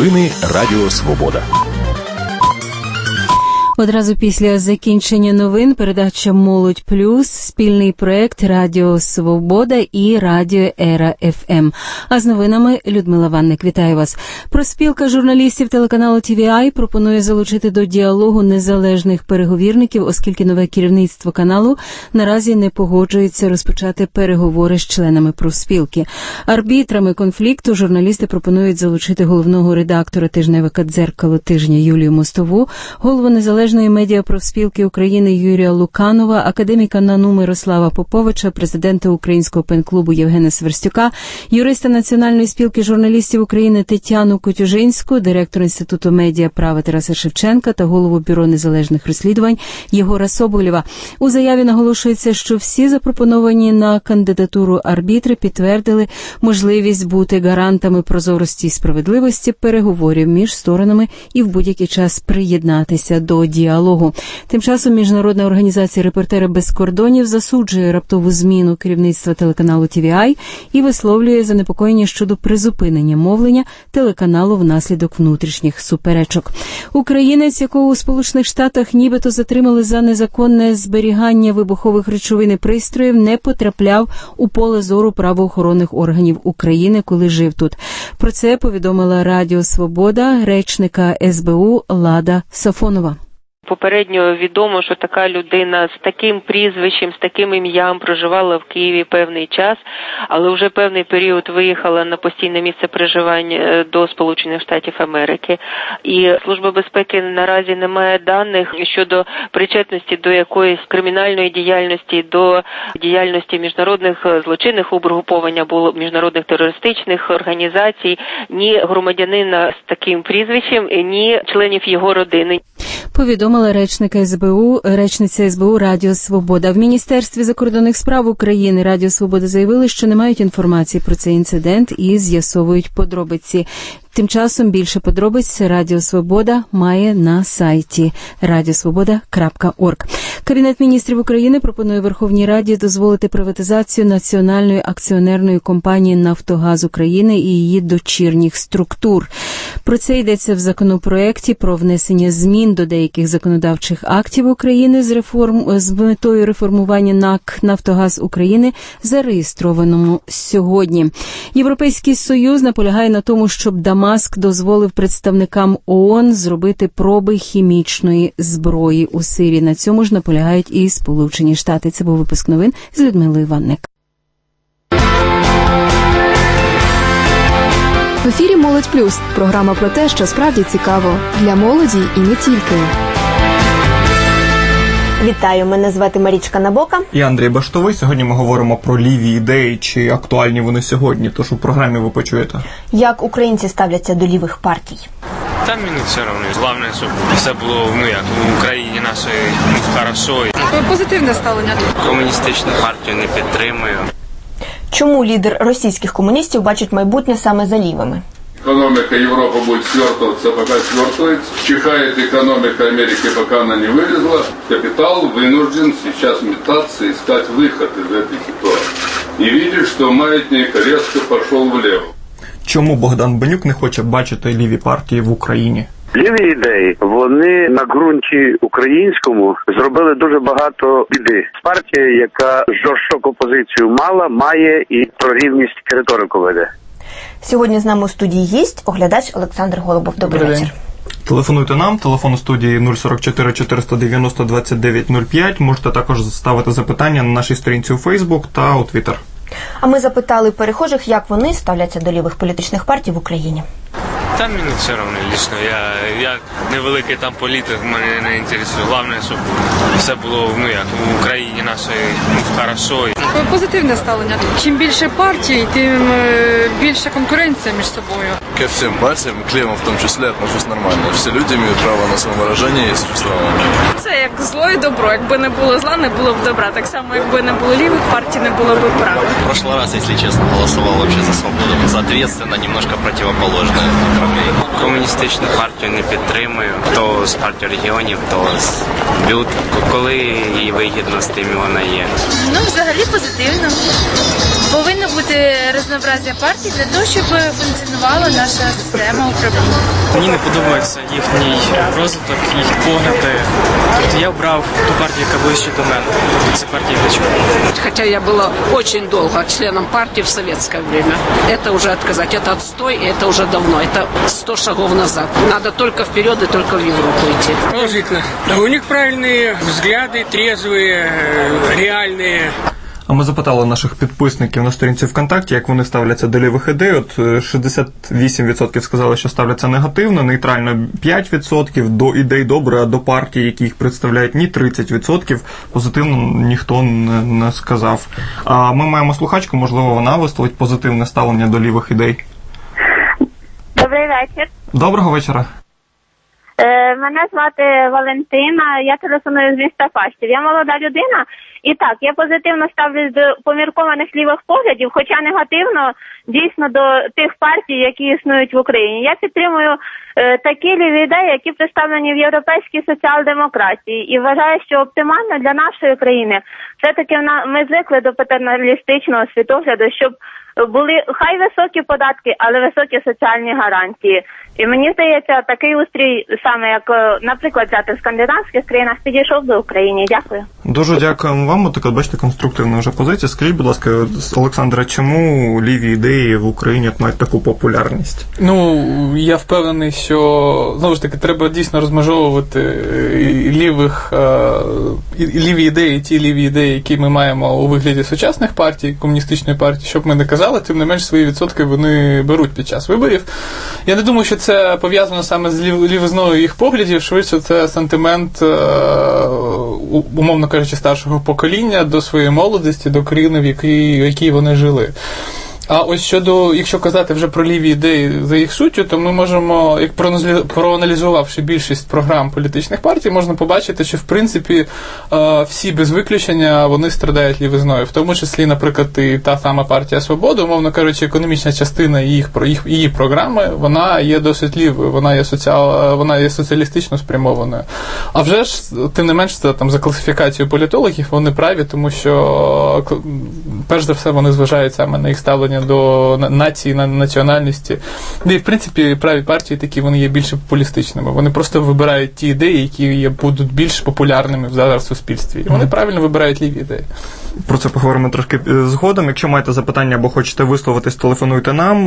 Новини Радіо Свобода. Одразу після закінчення новин передача «Молодь Плюс», спільний проект Радіо Свобода і Радіо Ера ФМ. А з новинами Людмила Ванник. Вітаю вас. Профспілка журналістів телеканалу TVI пропонує залучити до діалогу незалежних переговірників, оскільки нове керівництво каналу наразі не погоджується розпочати переговори з членами профспілки. Арбітрами конфлікту журналісти пропонують залучити головного редактора тижневика «Дзеркало тижня» Юлію Мостову, голову незалежної медіапрофспілки України Юрія Луканова, академіка НАНУ Мирослава Поповича, президента Українського пен-клубу Євгена Сверстюка, юриста Національної спілки журналістів України Тетяну Котюжинську, директора Інституту медіаправа Тараса Шевченка та голову Бюро незалежних розслідувань Єгора Соболєва. У заяві наголошується, що всі запропоновані на кандидатуру арбітри підтвердили можливість бути гарантами прозорості і справедливості переговорів між сторонами і в будь-який час приєднатися до діалогу. Тим часом Міжнародна організація «Репортери без кордонів» засуджує раптову зміну керівництва телеканалу TVI і висловлює занепокоєння щодо призупинення мовлення телеканалу внаслідок внутрішніх суперечок. Українець, якого у Сполучених Штатах нібито затримали за незаконне зберігання вибухових речовин і пристроїв, не потрапляв у поле зору правоохоронних органів України, коли жив тут. Про це повідомила Радіо Свобода речника СБУ Лада Сафонова. Попередньо відомо, що така людина з таким прізвищем, з таким ім'ям проживала в Києві певний час, але вже певний період виїхала на постійне місце проживання до Сполучених Штатів Америки. І Служба безпеки наразі не має даних щодо причетності до якоїсь кримінальної діяльності, до діяльності міжнародних злочинних угруповань або міжнародних терористичних організацій, ні громадянина з таким прізвищем, ні членів його родини. Повідомила речниця СБУ Радіо Свобода. В Міністерстві закордонних справ України Радіо Свобода заявили, що не мають інформації про цей інцидент і з'ясовують подробиці. Тим часом більше подробиць Радіо Свобода має на сайті radiosvoboda.org. Кабінет міністрів України пропонує Верховній Раді дозволити приватизацію Національної акціонерної компанії «Нафтогаз України» і її дочірніх структур. Про це йдеться в законопроекті про внесення змін до деяких законодавчих актів України з метою реформування НАК «Нафтогаз України», зареєстрованому сьогодні. Європейський Союз наполягає на тому, щоб Дамаск дозволив представникам ООН зробити проби хімічної зброї у Сирії. На цьому ж наполягають і Сполучені Штати. Це був випуск новин з Людмилою Ванник. В ефірі «Молодь Плюс» – програма про те, що справді цікаво для молоді і не тільки. Вітаю, мене звати Марічка Набока. І Андрій Баштовий. Сьогодні ми говоримо про ліві ідеї, чи актуальні вони сьогодні, тож у програмі ви почуєте. Як українці ставляться до лівих партій? Там мені все одно. Головне, щоб все було, як в Україні нашої хорошо. Позитивне ставлення. Комуністичну партію не підтримую. Чому лідер російських комуністів бачить майбутнє саме за лівими? Экономика Европы будет свертываться, пока свертывается. Чихает экономика Америки, пока она не вылезла. Капитал вынужден сейчас метаться, искать выход из этой ситуации. И видит, что маятник резко пошел влево. Чому Богдан Бенюк не хоче бачити ліві партії в Україні? Ліві ідеї, вони на ґрунті українському зробили дуже багато біди. Партія, яка жорстоку позицію мала, має і про рівність риторику веде. Сьогодні з нами у студії гість, оглядач Олександр Голубов. Добрий вечір. Телефонуйте нам, телефон у студії 044 490 2905. Можете також ставити запитання на нашій сторінці у Фейсбук та у Твіттер. А ми запитали перехожих, як вони ставляться до лівих політичних партій в Україні. Там мені все одно лично. Я невеликий там політик, мене не інтересує. Головне, щоб все було, як в Україні нашої хорошо. Позитивне ставлення. Чим більше партій, тим більше конкуренція між собою. Ко всем партиям, к левым в том числе, отношусь нормально. Все люди имеют право на самовыражение и существование. Це як зло і добро. Якби не було зла, не було б добра. Так само, якби не було лівих партій, не було б права. В прошлый раз, если честно, голосовал вообще за свободу. Соответственно, немножко противоположное направление. Комуністичну партію не підтримую. То з партії регіонів, то з БЮТ. Коли їй вигідно, з тим вона є. Взагалі позитивно. Повинно бути бути різнообразя партій для того, щоб функціонувала наша система управління. Мені не подобається їхній розвиток, їх погляди. Я обрав ту партію, яка ближче до мене. Це партія Кличко. Хотя я была очень долго членом партии в советское время. Это уже отказать. Это отстой, и это уже давно. Это 100 шагов назад. Надо только вперед и только в Европу идти. Положительно. У них правильные взгляды, трезвые, реальные. А ми запитали наших підписників на сторінці ВКонтакті, як вони ставляться до лівих ідей. От 68% сказали, що ставляться негативно, нейтрально 5%, до ідей добре, а до партій, які їх представляють, ні 30%. Позитивно ніхто не сказав. А ми маємо слухачку, можливо, вона висловить позитивне ставлення до лівих ідей. Добрий вечір. Доброго вечора. Мене звати Валентина, я телефоную з міста Фастів. Я молода людина, і так, я позитивно ставлюсь до поміркованих лівих поглядів, хоча негативно дійсно до тих партій, які існують в Україні. Я підтримую такі ліві ідеї, які представлені в європейській соціал-демократії, і вважаю, що оптимально для нашої країни все-таки ми звикли до патерналістичного світогляду, щоб були хай високі податки, але високі соціальні гарантії. І мені здається, такий устрій, саме як, наприклад, взяти в скандинавських країнах, підійшов до України. Дякую. Дуже дякуємо вам. Така, бачите, конструктивна вже позиція. Скажіть, будь ласка, Олександра, чому ліві ідеї в Україні мають таку популярність? Ну, я впевнений, що, знову ж таки, треба дійсно розмежовувати ліві ідеї, ті ліві ідеї, які ми маємо у вигляді сучасних партій, комуністичної партії, щоб ми не казали, тим не менш свої відсотки вони беруть під час виборів. Я не думаю, що це пов'язано саме з лівизною їх поглядів, швидше це сантимент, умовно кажучи, старшого покоління до своєї молодості, до країни, в якій вони жили. А ось щодо, якщо казати вже про ліві ідеї за їх суттю, то ми можемо, як проаналізувавши більшість програм політичних партій, можна побачити, що в принципі всі без виключення вони страдають лівизною. В тому числі, наприклад, і та сама партія Свобода, умовно кажучи, економічна частина її програми, вона є досить лівою, вона є соціалістично спрямованою. А вже ж, тим не менш, це там за класифікацією політологів вони праві, тому що перш за все вони зважають саме на їх ставлення до нації, на національності. І, в принципі, праві партії такі, вони є більш популістичними. Вони просто вибирають ті ідеї, які будуть більш популярними зараз в суспільстві. І вони правильно вибирають ліві ідеї. Про це поговоримо трошки згодом. Якщо маєте запитання або хочете висловитись, телефонуйте нам.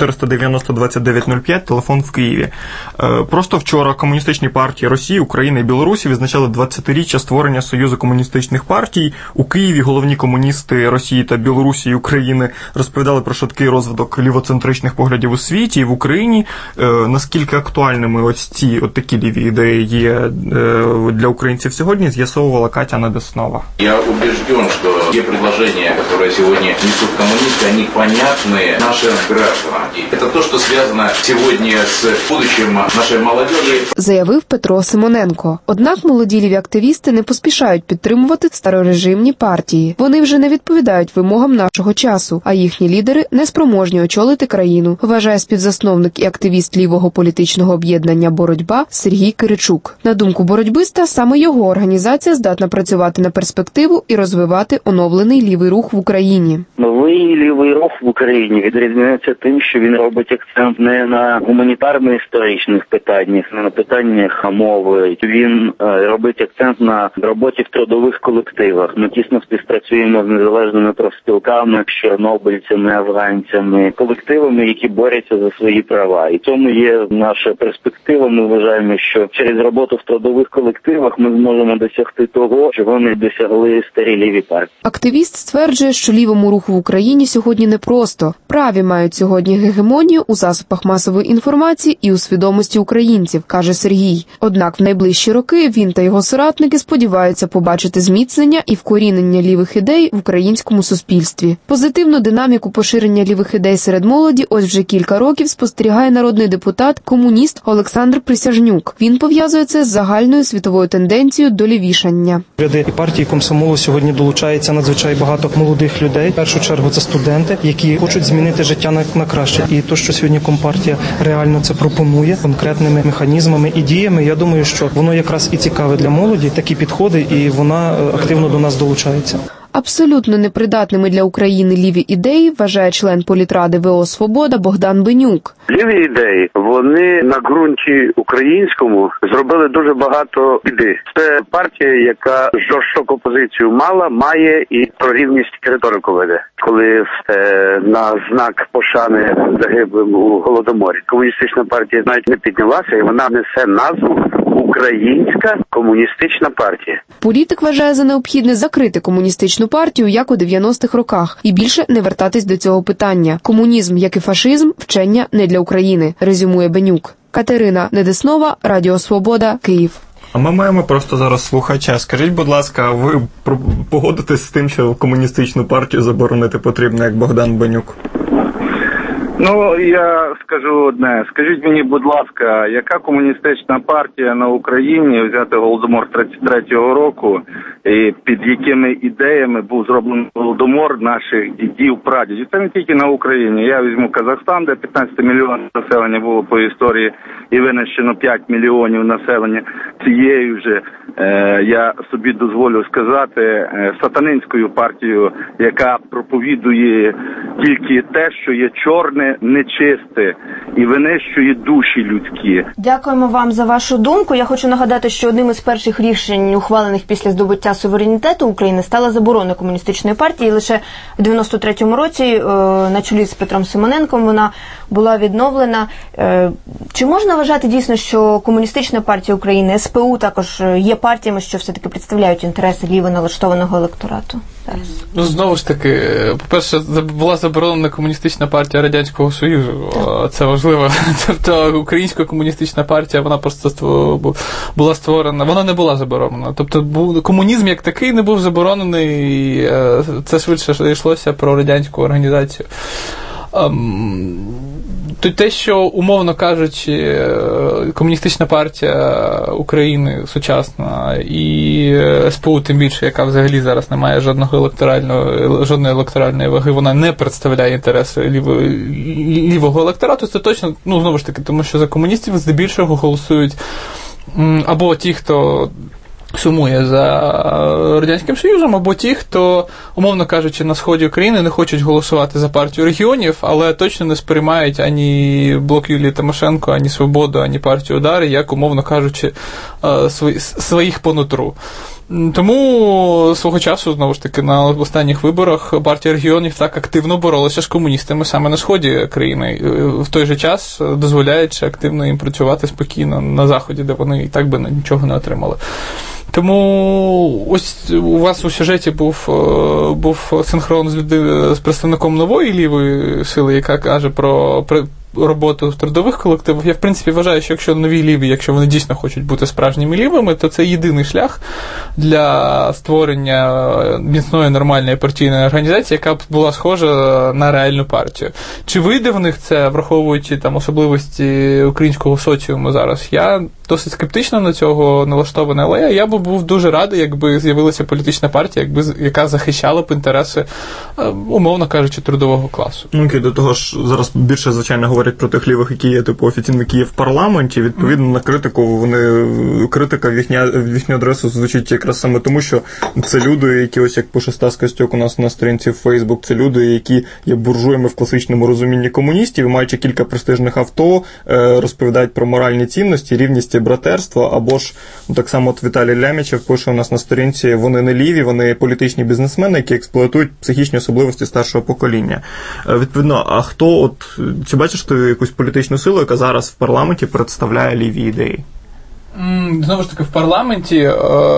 490-2905, телефон в Києві. Просто вчора комуністичні партії Росії, України і Білорусі відзначали 20-річчя створення Союзу комуністичних партій. У Києві головні комуністи Росії та Білорусі і України розповідали про швидкий розвиток лівоцентричних поглядів у світі і в Україні. Наскільки актуальними ось ці такі ліві ідеї є для українців сьогодні, з'ясовувала Катя Недеснова. Я убежден, что те предложения, которые сегодня несут коммунисты, они понятны нашим гражданам. Это то, что связано сегодня с будущим нашей молодежи. Заявив Петро Симоненко. Однак молоді ліві активісти не поспішають підтримувати старорежимні партії. Вони вже не відповідають вимогам нашого часу, а їхні лідери не спроможні очолити країну, вважає співзасновник і активіст лівого політичного об'єднання «Боротьба» Сергій Киричук. На думку боротьбиста, саме його організація здатна працювати на перспективу і розвивати оновлений лівий рух в Україні. Новий лівий рух в Україні відрізняється тим, що він робить акцент не на гуманітарно-історичних питаннях, не на питаннях мови. Він робить акцент на роботі в трудових колективах. Ми тісно співпрацюємо з незалежними профспілками, з чорнобильцями, афганцями, колективами, які борються за свої права. І тому є наша перспектива. Ми вважаємо, що через роботу в трудових колективах ми зможемо досягти того, чого не досягли старі ліві партії. Активіст стверджує, що лівому руху в Україні сьогодні непросто. Праві мають сьогодні гегемонію у засобах масової інформації і у свідомості українців, каже Сергій. Однак в найближчі роки він та його соратники сподіваються побачити зміцнення і вкорінення лівих ідей в українському суспільстві. Позитивну динаміку поширення лівих ідей серед молоді ось вже кілька років спостерігає народний депутат, комуніст Олександр Присяжнюк. Він пов'язує це з загальною світовою тенденцією до лівішання. Ряди партії комсомолу сьогодні долучається надзвичай багато молодих людей. В першу чергу це студенти, які хочуть змінити життя на краще. І то, що сьогодні Компартія реально це пропонує конкретними механізмами і діями, я думаю, що воно якраз і цікаве для молоді, такі підходи, і вона активно до нас долучається. Абсолютно непридатними для України ліві ідеї вважає член політради ВО «Свобода» Богдан Бенюк. Ліві ідеї, вони на ґрунті українському зробили дуже багато біди. Це партія, яка жорстоку позицію має і про рівність риторику веде. Коли на знак пошани загиблим у Голодоморі комуністична партія навіть не піднялася, і вона несе назву Українська комуністична партія. Політик вважає за необхідне закрити комуністичну партію, як у 90-х роках, і більше не вертатись до цього питання. Комунізм, як і фашизм, вчення не для України, резюмує Бенюк. Катерина Недеснова, Радіо Свобода, Київ. А ми маємо просто зараз слухача. Скажіть, будь ласка, ви погодитесь з тим, що комуністичну партію заборонити потрібно, як Богдан Бенюк? Ну, я скажу одне. Скажіть мені, будь ласка, яка комуністична партія на Україні, взяти Голодомор 33-го року, і під якими ідеями був зроблений Голодомор наших дідів, прадідів? Це не тільки на Україні. Я візьму Казахстан, де 15 мільйонів населення було по історії, і винищено 5 мільйонів населення. Цією вже, я собі дозволю сказати, сатанинською партією, яка проповідує тільки те, що є чорне, нечисте і винищує душі людські. Дякуємо вам за вашу думку. Я хочу нагадати, що одним із перших рішень, ухвалених після здобуття суверенітету України, стала заборона комуністичної партії. Лише в 93-му році на чолі з Петром Симоненком вона була відновлена. Чи можна вважати дійсно, що комуністична партія України, СПУ також є партіями, що все-таки представляють інтереси ліво налаштованого електорату? Ну, знову ж таки, по-перше, була заборонена комуністична партія Радянського Союзу. Це важливо. Тобто українська комуністична партія, вона просто була створена, вона не була заборонена. Тобто комунізм як такий не був заборонений, і це швидше йшлося про радянську організацію. Те, що, умовно кажучи, комуністична партія України сучасна і СПУ, тим більше, яка взагалі зараз не має жодної електоральної ваги, вона не представляє інтереси лівого електорату, це точно, ну, знову ж таки, тому що за комуністів здебільшого голосують або ті, хто сумує за Радянським Союзом, або ті, хто, умовно кажучи, на сході України не хочуть голосувати за партію регіонів, але точно не сприймають ані блок Юлії Тимошенко, ані Свободу, ані партію Удари, як, умовно кажучи, своїх по нутру. Тому свого часу, знову ж таки, на останніх виборах партія регіонів так активно боролася з комуністами саме на сході країни, в той же час дозволяючи активно їм працювати спокійно на заході, де вони і так би нічого не отримали. Тому ось у вас у сюжеті був синхрон з представником нової лівої сили, яка каже про роботу в трудових колективах. Я, в принципі, вважаю, що якщо нові ліві, якщо вони дійсно хочуть бути справжніми лівими, то це єдиний шлях для створення міцної, нормальної партійної організації, яка б була схожа на реальну партію. Чи вийде в них це, враховуючи там особливості українського соціуму зараз? Я досить скептично на цього налаштований, але я б був дуже радий, якби з'явилася політична партія, яка захищала б інтереси, умовно кажучи, трудового класу. Окей, до того ж, зараз більше, звичайно, говорять про тих лівих, які є, типу, офіційно, які є в парламенті. Відповідно, на критику, критика в їхню адресу звучить якраз саме тому, що це люди, які, ось як пише Стас Костюк у нас на сторінці в Фейсбук, це люди, які є буржуями в класичному розумінні комуністів, маючи кілька престижних авто, розповідають про моральні цінності, рівність і братерство, або ж так само от Віталій Лямічев пише у нас на сторінці, вони не ліві, вони політичні бізнесмени, які експлуатують психічні особливості старшого покоління. Відповідно, а хто, чи бачиш ти якусь політичну силу, яка зараз в парламенті представляє ліві ідеї? Знову ж таки, в парламенті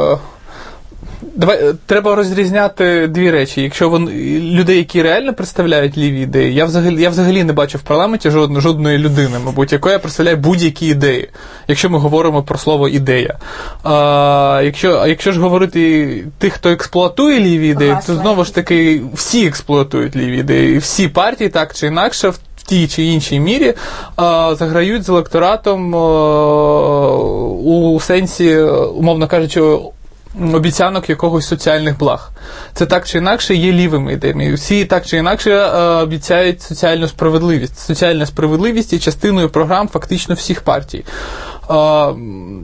треба розрізняти дві речі. Якщо людей, які реально представляють ліві ідеї, я взагалі не бачу в парламенті жодної людини, мабуть, якої представляє будь-які ідеї, якщо ми говоримо про слово ідея. Якщо ж говорити тих, хто експлуатує ліві ідеї, то знову ж таки всі експлуатують ліві ідеї. Всі партії так чи інакше в тій чи іншій мірі заграють з електоратом у сенсі, умовно кажучи, обіцянок якогось соціальних благ. Це так чи інакше є лівими ідеями. Всі так чи інакше обіцяють соціальну справедливість. Соціальна справедливість є частиною програм фактично всіх партій.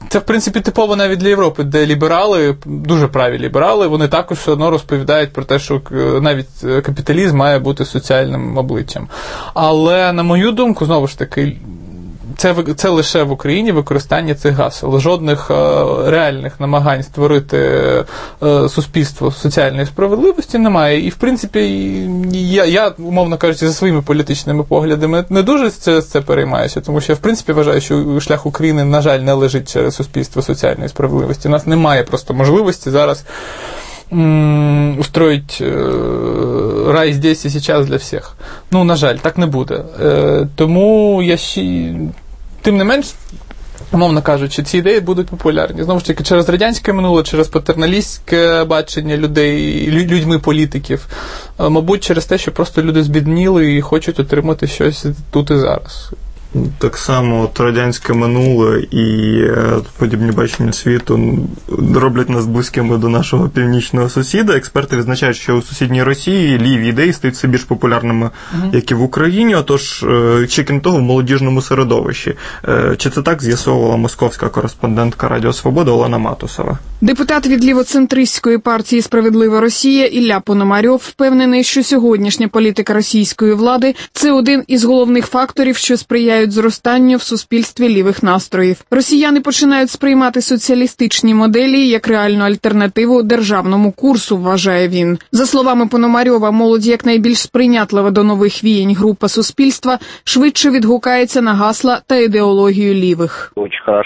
це, в принципі, типово навіть для Європи, де ліберали, дуже праві ліберали, вони також все одно розповідають про те, що навіть капіталізм має бути соціальним обличчям. Але, на мою думку, знову ж таки, це лише в Україні використання цих гасел. Жодних реальних намагань створити суспільство соціальної справедливості немає. І, в принципі, я, умовно кажучи, за своїми політичними поглядами не дуже це переймаюся, тому що я, в принципі, вважаю, що шлях України, на жаль, не лежить через суспільство соціальної справедливості. У нас немає просто можливості зараз устроить рай здесь і сейчас для всіх. Ну, на жаль, так не буде. Тому тим не менш, умовно кажучи, ці ідеї будуть популярні. Знову ж таки, через радянське минуле, через патерналістське бачення людей, людьми політиків, мабуть, через те, що просто люди збідніли і хочуть отримати щось тут і зараз. Так само радянське минуле і подібні бачення світу роблять нас близькими до нашого північного сусіда. Експерти відзначають, що у сусідній Росії ліві ідеї стають все більш популярними, як і в Україні, отож, чи крім того, в молодіжному середовищі. Чи це так з'ясовувала московська кореспондентка Радіо Свобода Олена Матусова? Депутат від лівоцентристської партії «Справедлива Росія» Ілля Пономарьов впевнений, що сьогоднішня політика російської влади – це один із головних факторів, що сприяють зростанню в суспільстві лівих настроїв. Росіяни починають сприймати соціалістичні моделі як реальну альтернативу державному курсу, вважає він. За словами Пономарьова, молодь як найбільш сприйнятлива до нових віянь група суспільства швидше відгукається на гасла та ідеологію лівих.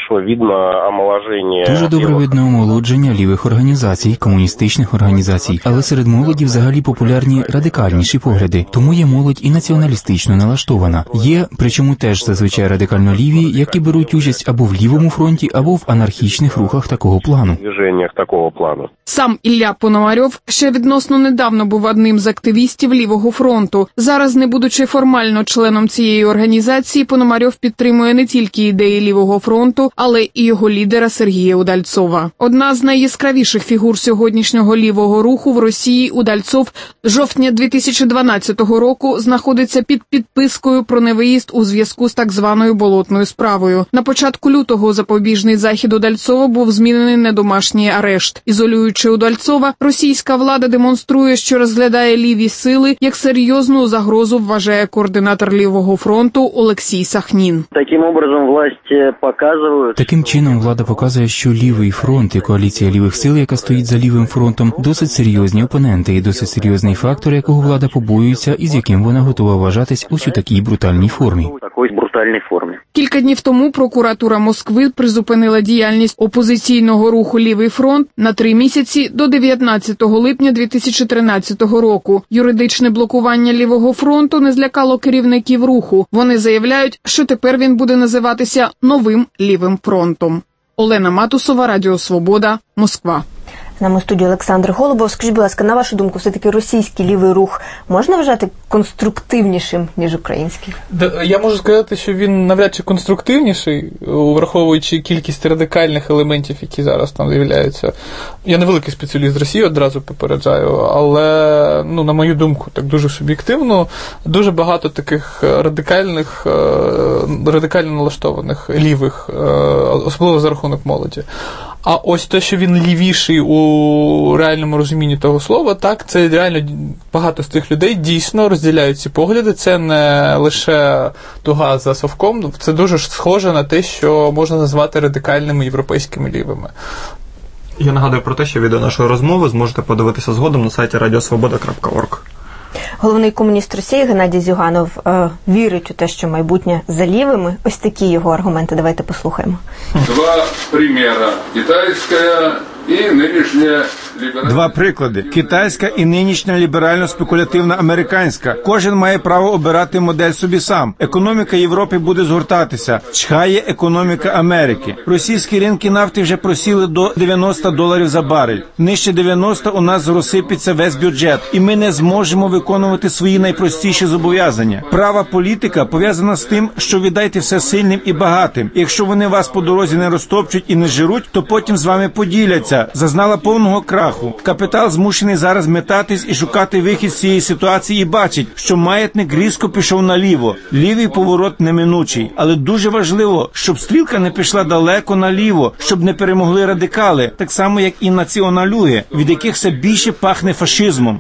Дуже добре видно омолодження лівих організацій, комуністичних організацій, але серед молоді взагалі популярні радикальніші погляди. Тому є молодь і націоналістично налаштована. Є, причому теж зазвичай радикально ліві, які беруть участь або в лівому фронті, або в анархічних рухах такого плану. Сам Ілля Пономарьов ще відносно недавно був одним з активістів Лівого фронту. Зараз, не будучи формально членом цієї організації, Пономарьов підтримує не тільки ідеї Лівого фронту, але і його лідера Сергія Удальцова. Одна з найяскравіших фігур сьогоднішнього лівого руху в Росії, Удальцов, з жовтня 2012 року знаходиться під підпискою про невиїзд у зв'язку з так званою болотною справою. На початку лютого запобіжний захід Удальцова був змінений на домашній арешт. Ізолюючи Удальцова, російська влада демонструє, що розглядає ліві сили як серйозну загрозу, вважає координатор Лівого фронту Олексій Сахнін. Таким чином влада показує, що Лівий фронт і коаліція лівих сил, яка стоїть за Лівим фронтом, досить серйозні опоненти і досить серйозний фактор, якого влада побоюється і з яким вона готова вважатись ось у такій брутальній формі. Кілька днів тому прокуратура Москви призупинила діяльність опозиційного руху «Лівий фронт» на 3 місяці до 19 липня 2013 року. Юридичне блокування Лівого фронту не злякало керівників руху. Вони заявляють, що тепер він буде називатися новим Лівим фронтом. Олена Матусова, Радіо Свобода, Москва. З нами у студії Олександр Голубов. Скажіть, будь ласка, на вашу думку, все-таки російський лівий рух можна вважати конструктивнішим, ніж український? Я можу сказати, що він навряд чи конструктивніший, враховуючи кількість радикальних елементів, які зараз там з'являються. Я не великий спеціаліст з Росії, одразу попереджаю, але, на мою думку, так дуже суб'єктивно, дуже багато таких радикально налаштованих лівих, особливо за рахунок молоді. А ось те, що він лівіший у реальному розумінні того слова, так, це реально багато з тих людей дійсно розділяють ці погляди. Це не лише туга за совком, це дуже схоже на те, що можна назвати радикальними європейськими лівими. Я нагадую про те, що відео нашої розмови зможете подивитися згодом на сайті radiosvoboda.org. Головний комуніст Росії Геннадій Зюганов вірить у те, що майбутнє за лівими. Ось такі його аргументи. Давайте послухаємо. Два приклади. Китайська і нинішня ліберально-спекулятивна американська. Кожен має право обирати модель собі сам. Економіка Європи буде згортатися. Чхає економіка Америки. Російські ринки нафти вже просіли до $90 за барель. Нижче 90 у нас розсипеться весь бюджет. І ми не зможемо виконувати свої найпростіші зобов'язання. Права політика пов'язана з тим, що віддайте все сильним і багатим. Якщо вони вас по дорозі не розтопчуть і не жируть, то потім з вами поділяться. Зазнала повного краху. шляху. Капітал змушений зараз метатись і шукати вихід з цієї ситуації і бачить, що маятник різко пішов наліво. Лівий поворот неминучий. Але дуже важливо, щоб стрілка не пішла далеко наліво, щоб не перемогли радикали, так само, як і націоналюги, від яких все більше пахне фашизмом.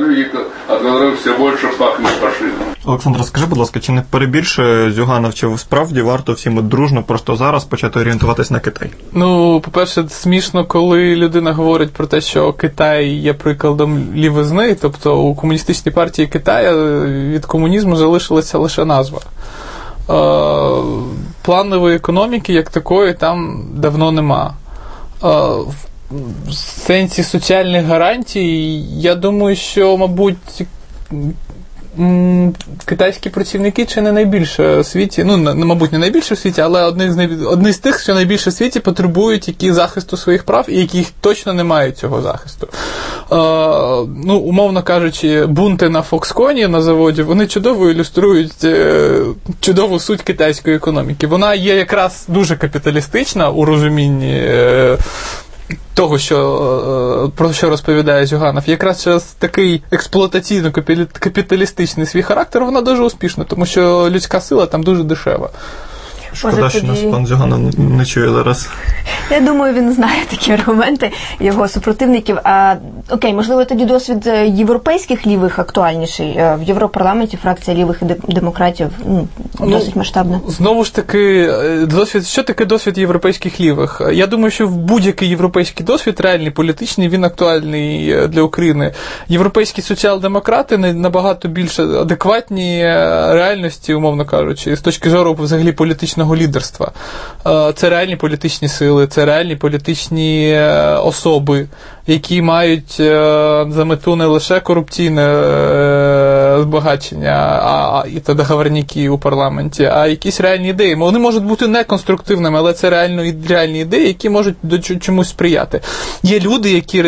Олександр, скажи, будь ласка, чи не перебільшує Зюганов, чи справді варто всім дружно просто зараз почати орієнтуватись на Китай? Ну, по-перше, смішно, коли людина говорить про те, що Китай є прикладом лівизни, тобто у комуністичній партії Китаю від комунізму залишилася лише назва. Планової економіки, як такої, там давно нема. В сенсі соціальних гарантій, я думаю, що, мабуть, китайські працівники чи не найбільше в світі, мабуть, не найбільше в світі, але одні з тих, що найбільше в світі потребують які захисту своїх прав і яких точно не мають цього захисту. Умовно кажучи, бунти на Фоксконі на заводі, вони чудово ілюструють чудову суть китайської економіки. Вона є якраз дуже капіталістична у розумінні того, про що розповідає Зюганов, якраз через такий експлуатаційно-капіталістичний свій характер вона дуже успішна, тому що людська сила там дуже дешева. Шкода, що нас пан Зюганов не чує зараз. Я думаю, він знає такі аргументи його супротивників. Окей, можливо, тоді досвід європейських лівих актуальніший. В Європарламенті фракція лівих демократів досить масштабна. Знову ж таки, що таке досвід європейських лівих? Я думаю, що будь-який європейський досвід, реальний, політичний, він актуальний для України. Європейські соціал-демократи набагато більш адекватні реальності, умовно кажучи, з точки зору взагалі політичного лідерства. Це реальні політичні сили, це реальні політичні особи, які мають за мету не лише корупційне збагачення та договорняки у парламенті, а якісь реальні ідеї. Вони можуть бути неконструктивними, але це реальні ідеї, які можуть до чомусь сприяти. Є люди, які,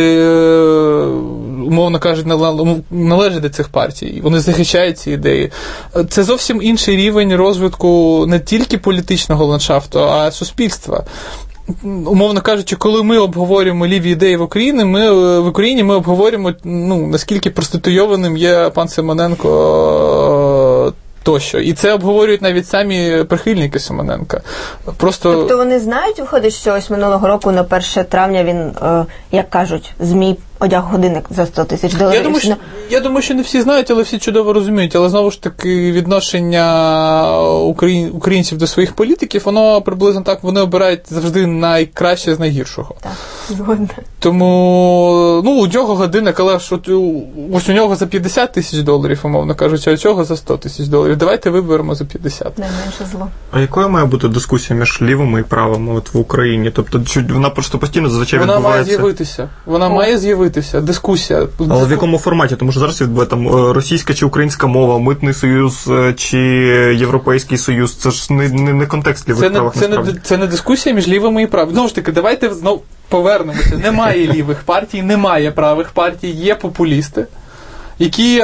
умовно кажуть, належать до цих партій, вони захищають ці ідеї. Це зовсім інший рівень розвитку не тільки політичного ландшафту, а суспільства. Умовно кажучи, коли ми обговорюємо ліві ідеї в Україні ми обговорюємо, наскільки проституйованим є пан Симоненко тощо. І це обговорюють навіть самі прихильники Симоненка. Тобто вони знають, виходить, що ось минулого року на 1 травня він, як кажуть, ЗМІ одяг годинник за $100,000. Я думаю, що не всі знають, але всі чудово розуміють. Але, знову ж таки, відношення українців до своїх політиків, воно приблизно так, вони обирають завжди найкраще з найгіршого. Так, згодна. Тому, у нього годинник, але ось у нього за $50,000, умовно кажучи, а у цього за $100,000. Давайте виберемо за 50. Найменше зло. А якою має бути дискусія між лівими і правими в Україні? Тобто, вона просто постійно зазвичай відбувається? Вона має з'явитися, дискусія. Але в якому форматі? Тому що зараз відбувається там російська чи українська мова, митний союз чи Європейський союз. Це ж не контекст лівих правих насправді. Це не дискусія між лівими і правими. Знову ж таки, давайте повернемося. Немає лівих партій, немає правих партій, є популісти, які,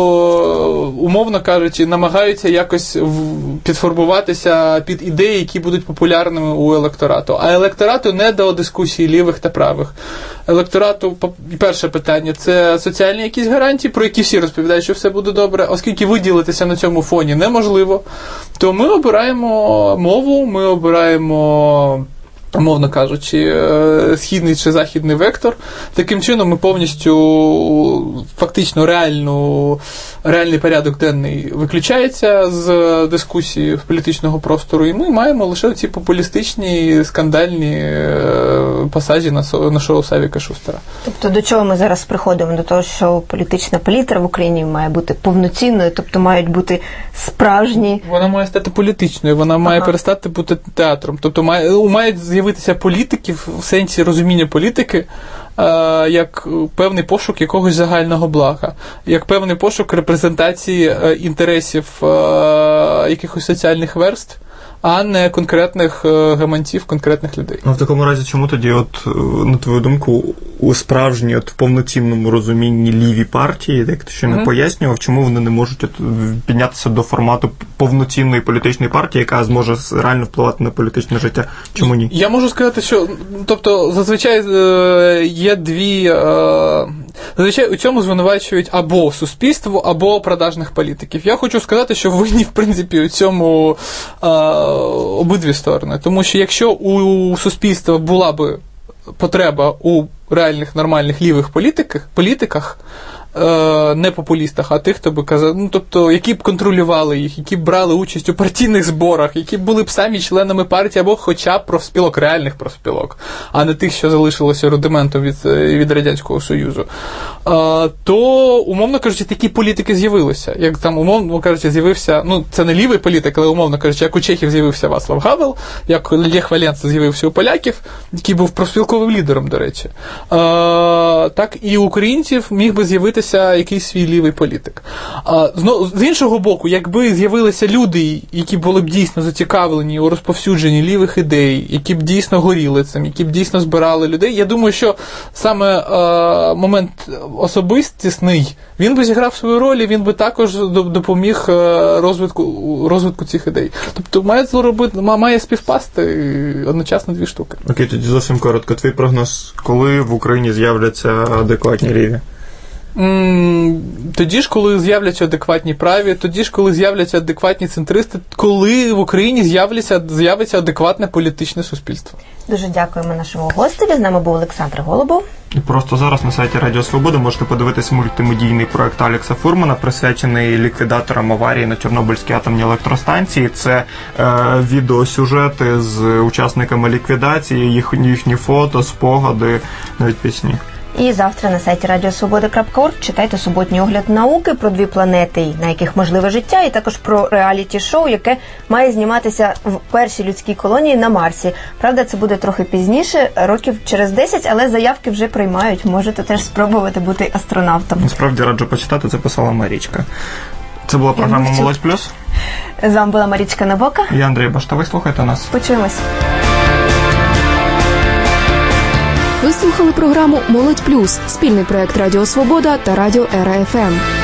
умовно кажучи, намагаються якось підформуватися під ідеї, які будуть популярними у електорату. А електорату не до дискусії лівих та правих. Електорату, перше питання, це соціальні якісь гарантії, про які всі розповідають, що все буде добре, оскільки виділитися на цьому фоні неможливо, то ми обираємо мову, ми обираємо, умовно кажучи, східний чи західний вектор. Таким чином ми повністю, фактично, реальний порядок денний виключається з дискусії політичного простору, і ми маємо лише ці популістичні, скандальні пасажі на шоу Савіка Шустера. Тобто до чого ми зараз приходимо? До того, що політична палітра в Україні має бути повноцінною, тобто мають бути справжні... Вона має стати політичною, вона має перестати бути театром. Тобто мають з'явитися політики в сенсі розуміння політики як певний пошук якогось загального блага, як певний пошук репрезентації інтересів якихось соціальних верств, а не конкретних гаманців, конкретних людей. Ну, в такому разі, чому тоді, от, на твою думку, у справжній, от, в повноцінному розумінні ліві партії, як ти ще не пояснював, чому вони не можуть піднятися до формату повноцінної політичної партії, яка зможе реально впливати на політичне життя? Чому ні? Я можу сказати, що, тобто, зазвичай є дві... Зазвичай у цьому звинувачують або суспільство, або продажних політиків. Я хочу сказати, що винні, в принципі, у цьому обидві сторони. Тому що якщо у суспільства була би потреба у реальних, нормальних лівих політиках, не популістах, а тих, хто би казав, ну, тобто, які б контролювали їх, які б брали участь у партійних зборах, які б були б самі членами партії, або хоча б профспілок, реальних профспілок, а не тих, що залишилося рудиментом від Радянського Союзу, то, умовно кажучи, такі політики з'явилися. Як там, умовно кажучи, з'явився, ну, це не лівий політик, але, умовно кажучи, як у чехів з'явився Вацлав Гавел, як Лех Валенса з'явився у поляків, який був профспілковим лідером, до речі. Так і у українців міг би з'явитися якийсь свій лівий політик. З іншого боку, якби з'явилися люди, які були б дійсно зацікавлені у розповсюдженні лівих ідей, які б дійсно горіли цим, які б дійсно збирали людей, я думаю, що саме момент особистісний, він би зіграв свою роль, і він би також допоміг розвитку цих ідей. Тобто має співпасти одночасно дві штуки. Окей, тоді зовсім коротко. Твій прогноз, коли в Україні з'являться адекватні ліві? Тоді ж, коли з'являться адекватні праві, тоді ж, коли з'являться адекватні центристи, коли в Україні з'явиться адекватне політичне суспільство. Дуже дякуємо нашому гостеві. З нами був Олександр Голубов. І просто зараз на сайті Радіо Свобода можете подивитись мультимедійний проект Алекса Фурмана, присвячений ліквідаторам аварії на Чорнобильській атомній електростанції. Це відеосюжети з учасниками ліквідації, їхні фото, спогади, навіть пісні. І завтра на сайті radiosvoboda.org читайте суботній огляд науки про дві планети, на яких можливе життя, і також про реаліті-шоу, яке має зніматися в першій людській колонії на Марсі. Правда, це буде трохи пізніше, років через 10, але заявки вже приймають. Можете теж спробувати бути астронавтом. Насправді раджу почитати, це писала Марічка. Це була програма «Молодь плюс». З вами була Марічка Набока. Я Андрій Баштовий. Слухайте нас. Почуємось. Ви слухали програму «Молодь плюс» – спільний проект Радіо Свобода та Радіо Ера ФМ.